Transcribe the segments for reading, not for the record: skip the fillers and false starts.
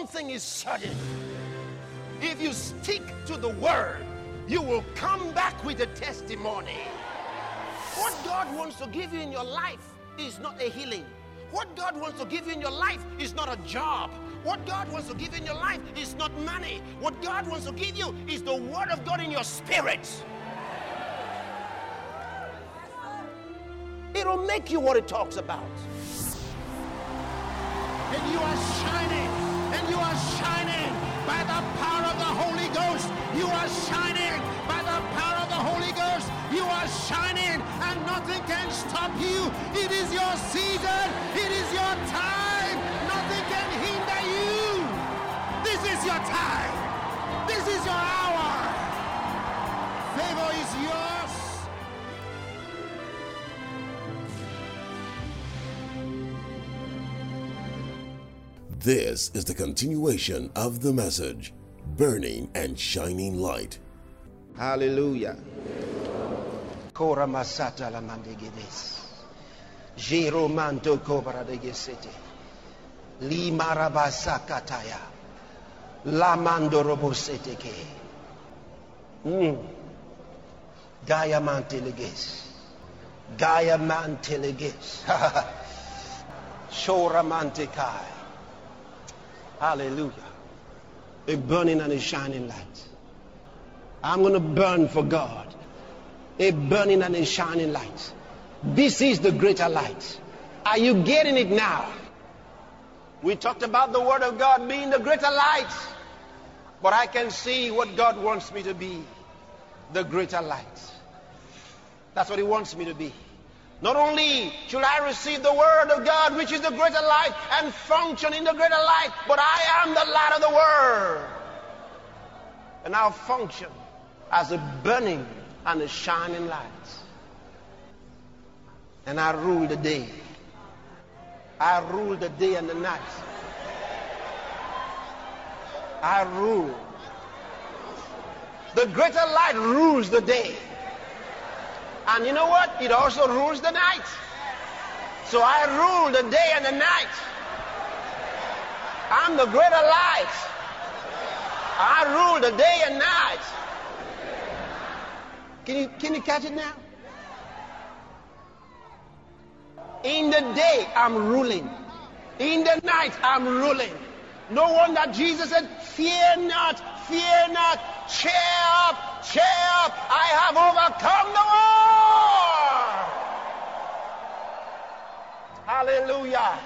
thing is certain. If you stick to the word, you will come back with a testimony. What God wants to give you in your life is not a healing. What God wants to give you in your life is not a job. What God wants to give you in your life is not money. What God wants to give you is the word of God in your spirit. It'll make you what it talks about. And you are shining. And you are shining by the power of the Holy Ghost. You are shining by the power of the Holy Ghost. You are shining and nothing can stop you. It is your season. It is your time. Nothing can hinder you. This is your time. This is your hour. Favor is yours. This is the continuation of the message, Burning and Shining Light. Hallelujah. Kora masata la mandigides. Jiro manto kobra de gesete. Li marabasa kataya. La mando robosete ke. Gaia manteleges. Gaia manteleges. Shora mantekai. Hallelujah. A burning and a shining light. I'm going to burn for God. A burning and a shining light. This is the greater light. Are you getting it now? We talked about the word of God being the greater light. But I can see what God wants me to be. The greater light. That's what He wants me to be. Not only should I receive the word of God, which is the greater light, and function in the greater light, but I am the light of the world. And I'll function as a burning and a shining light. And I rule the day. I rule the day and the night. I rule. The greater light rules the day. And you know what? It also rules the night. So I rule the day and the night. I'm the greater light. I rule the day and night. Can you catch it now? In the day, I'm ruling. In the night, I'm ruling. No wonder Jesus said, fear not, cheer up, I have overcome the world. Hallelujah.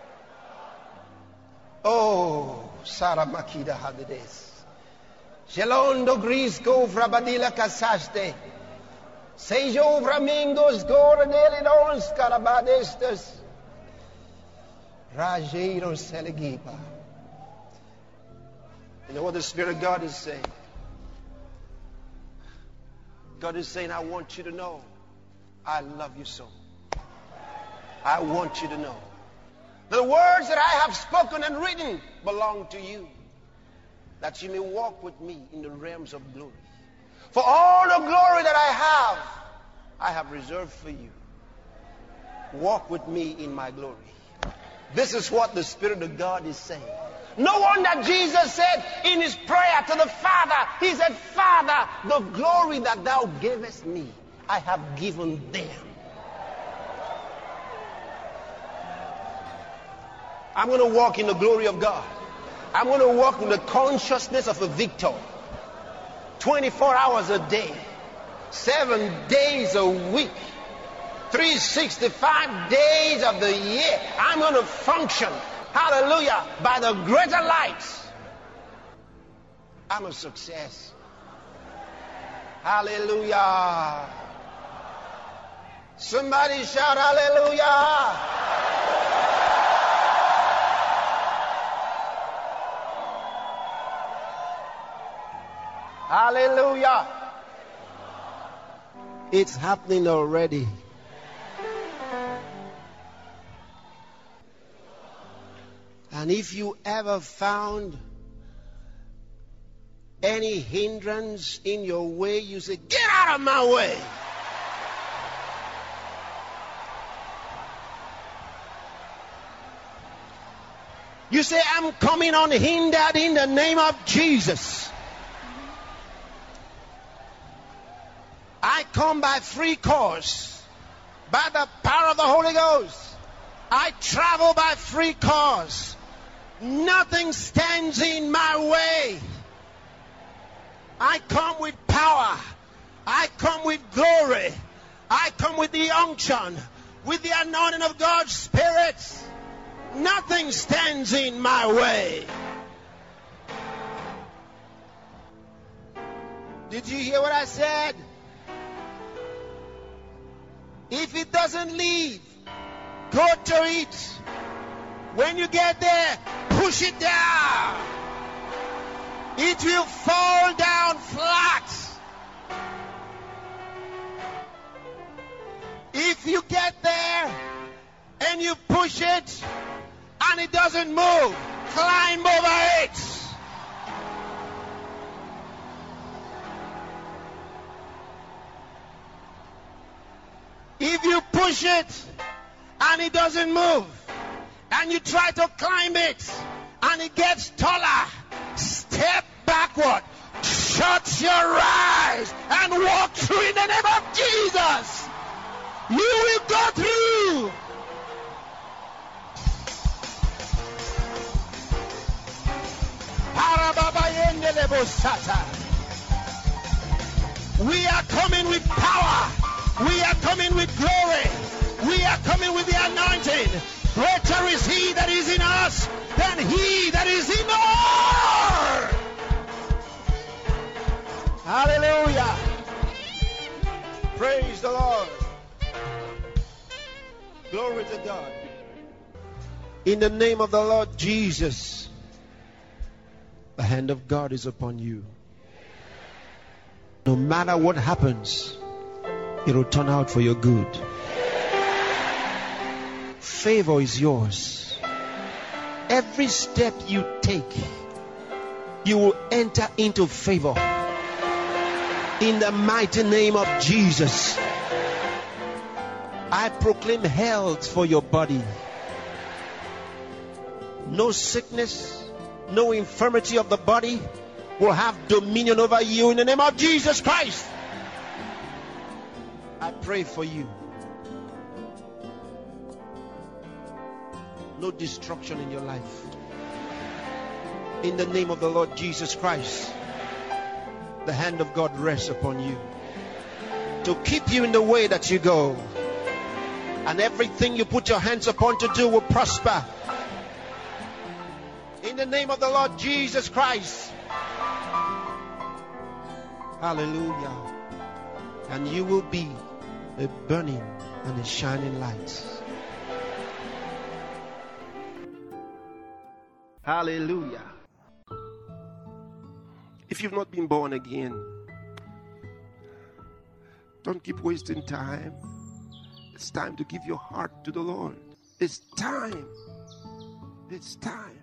Oh, Sarah Makida Hades. Shelondo Grisco Frabadila Casaste. Sejo Framingos Goranelidons Carabadestes. Rajero Selegipa. You know what the Spirit of God is saying? God is saying, I want you to know I love you so. I want you to know the words that I have spoken and written belong to you, that you may walk with me in the realms of glory. For all the glory that I have reserved for you. Walk with me in my glory. This is what the Spirit of God is saying. No wonder Jesus said in his prayer to the Father, he said, Father, the glory that thou gavest me, I have given them. I'm going to walk in the glory of God. I'm going to walk in the consciousness of a victor. 24 hours a day, 7 days a week, 365 days of the year. I'm going to function, hallelujah, by the greater light. I'm a success. Hallelujah. Somebody shout hallelujah. Hallelujah. It's happening already. And if you ever found any hindrance in your way, you say, get out of my way. You say, I'm coming unhindered in the name of Jesus. I come by free course, by the power of the Holy Ghost. I travel by free course. Nothing stands in my way. I come with power. I come with glory. I come with the unction, with the anointing of God's Spirit. Nothing stands in my way. Did you hear what I said? If it doesn't leave, go to it. When you get there, push it down. It will fall down flat. If you get there and you push it and it doesn't move, climb over it. If you push it and it doesn't move, and you try to climb it and it gets taller, step backward, shut your eyes and walk through in the name of Jesus. You will go through. We are coming with power. We are coming with glory. We are coming with the anointing. Greater is he that is in us than he that is in the world. Hallelujah. Praise the Lord. Glory to God. In the name of the Lord Jesus, the hand of God is upon you. No matter what happens, it will turn out for your good. Favor is yours. Every step you take, you will enter into favor. In the mighty name of Jesus, I proclaim health for your body. No sickness, no infirmity of the body will have dominion over you in the name of Jesus Christ. I pray for you. No destruction in your life. In the name of the Lord Jesus Christ, the hand of God rests upon you to keep you in the way that you go. And everything you put your hands upon to do will prosper. In the name of the Lord Jesus Christ. Hallelujah. And you will be a burning and a shining light. Hallelujah. If you've not been born again, don't keep wasting time. It's time to give your heart to the Lord. It's time. It's time.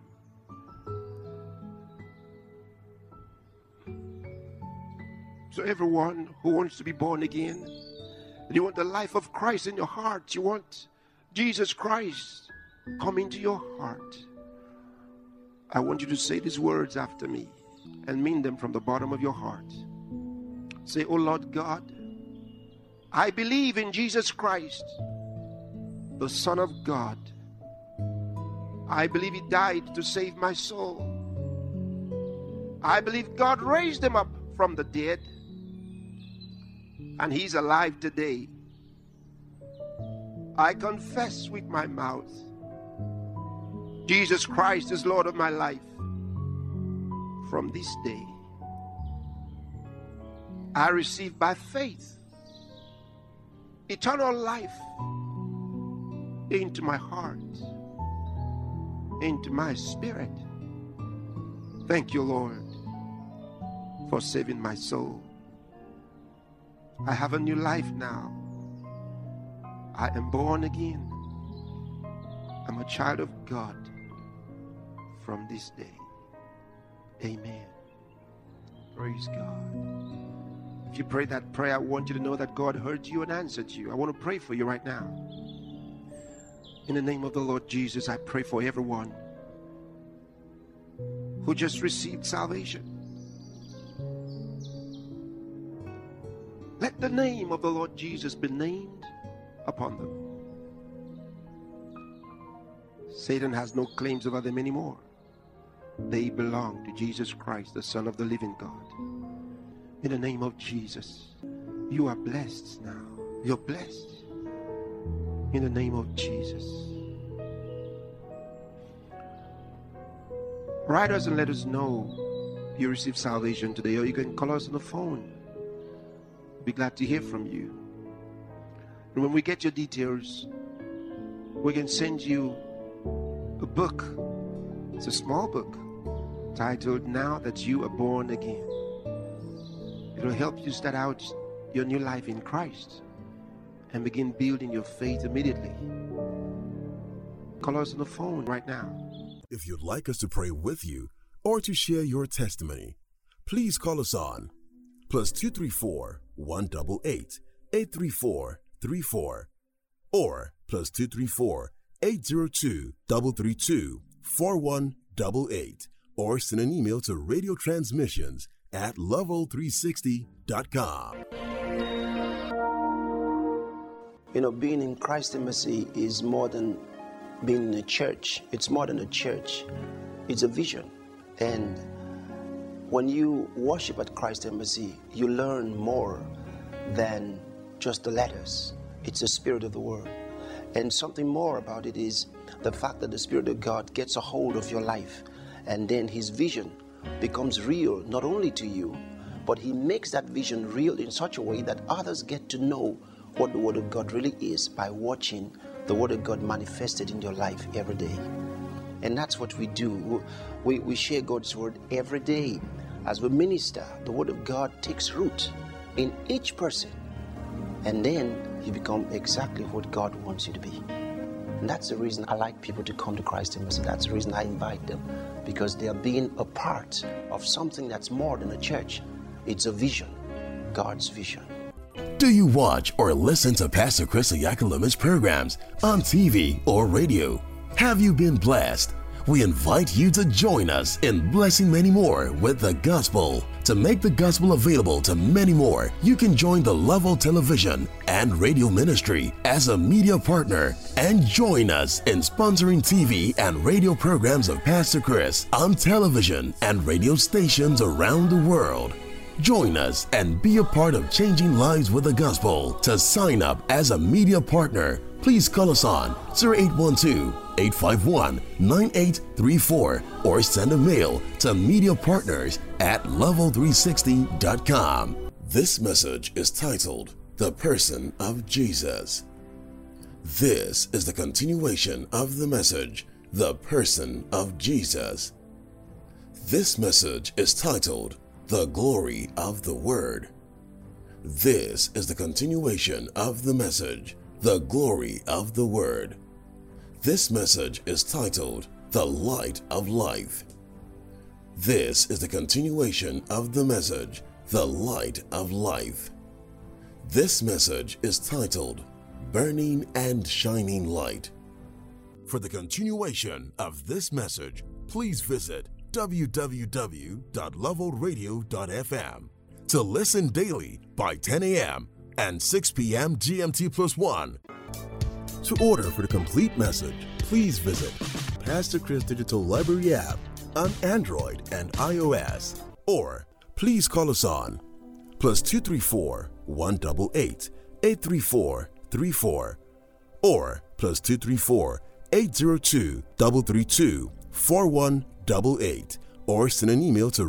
So everyone who wants to be born again, you want the life of Christ in your heart, you want Jesus Christ come into your heart, I want you to say these words after me and mean them from the bottom of your heart. Say, oh Lord God, I believe in Jesus Christ, the Son of God. I believe He died to save my soul. I believe God raised Him up from the dead, and He's alive today. I confess with my mouth, Jesus Christ is Lord of my life. From this day, I receive by faith eternal life into my heart, into my spirit. Thank you, Lord, for saving my soul. I have a new life now. I am born again. I'm a child of God from this day. Amen. Praise God. If you pray that prayer, I want you to know that God heard you and answered you. I want to pray for you right now. In the name of the Lord Jesus, I pray for everyone who just received salvation. Let the name of the Lord Jesus be named upon them. Satan has no claims over them anymore. They belong to Jesus Christ, the Son of the living God. In the name of Jesus, you are blessed now. You're blessed. In the name of Jesus. Write us and let us know you received salvation today, or you can call us on the phone. We'll be glad to hear from you. And when we get your details, we can send you a book. It's a small book titled Now That You Are Born Again. It'll help you start out your new life in Christ and begin building your faith immediately. Call us on the phone right now. If you'd like us to pray with you or to share your testimony, please call us on +234 188 834 34 or +234 802 332 4188, or send an email to radiotransmissions@level360.com. You know, being in Christ Embassy is more than being in a church. It's more than a church. It's a vision. And when you worship at Christ Embassy, you learn more than just the letters. It's the spirit of the word. And something more about it is the fact that the Spirit of God gets a hold of your life, and then his vision becomes real, not only to you, but he makes that vision real in such a way that others get to know what the Word of God really is by watching the Word of God manifested in your life every day. And that's what we do. We share God's Word every day. As we minister, the Word of God takes root in each person, and then you become exactly what God wants you to be. And that's the reason I like people to come to Christ Embassy. That's the reason I invite them, because they are being a part of something that's more than a church. It's a vision, God's vision. Do you watch or listen to Pastor Chris Oyakhilolu's programs on TV or radio? Have you been blessed? We invite you to join us in blessing many more with the gospel. To make the gospel available to many more, you can join the Level Television and Radio Ministry as a media partner and join us in sponsoring TV and radio programs of Pastor Chris on television and radio stations around the world. Join us and be a part of changing lives with the gospel. To sign up as a media partner, please call us on 0812-851-9834 or send a mail to mediapartners@level360.com. This message is titled, The Person of Jesus. This is the continuation of the message, The Person of Jesus. This message is titled, The Glory of the Word. This is the continuation of the message, The Glory of the Word. This message is titled, The Light of Life. This is the continuation of the message, The Light of Life. This message is titled, Burning and Shining Light. For the continuation of this message, please visit www.levelradio.fm to listen daily by 10 a.m. and 6 p.m. GMT+1. To order for the complete message, please visit Pastor Chris Digital Library app on Android and iOS, or please call us on +234 188 834 34 or +234 802 332 4188, or send an email to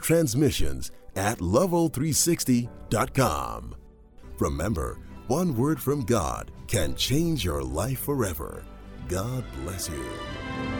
radiotransmissions@level360.com. Remember, one word from God can change your life forever. God bless you.